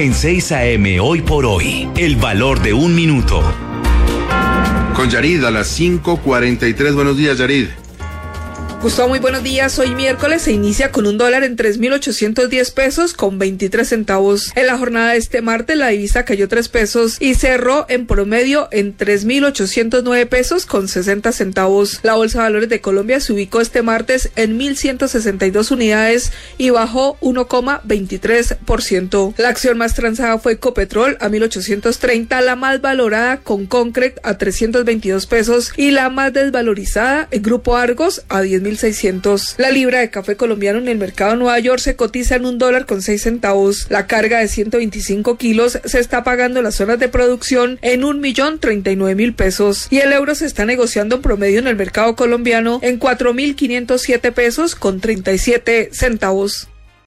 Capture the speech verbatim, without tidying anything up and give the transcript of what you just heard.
En seis a eme Hoy por Hoy, el valor de un minuto. Con Yarid a las cinco cuarenta y tres. Buenos días, Yarid. Gustavo, muy buenos días. Hoy miércoles se inicia con un dólar en tres mil ochocientos diez pesos con veintitrés centavos. En la jornada de este martes la divisa cayó tres pesos y cerró en promedio en tres mil ochocientos nueve pesos con sesenta centavos. La Bolsa de Valores de Colombia se ubicó este martes en mil ciento sesenta y dos unidades y bajó uno coma veintitrés por ciento. La acción más transada fue Ecopetrol a mil ochocientos treinta, la más valorada con Concret a trescientos veintidós pesos y la más desvalorizada el Grupo Argos a diez mil seiscientos. La libra de café colombiano en el mercado de Nueva York se cotiza en un dólar con seis centavos. La carga de ciento veinticinco kilos se está pagando en las zonas de producción en un millón treinta y nueve mil pesos y el euro se está negociando en promedio en el mercado colombiano en cuatro mil quinientos siete pesos con treinta y siete centavos.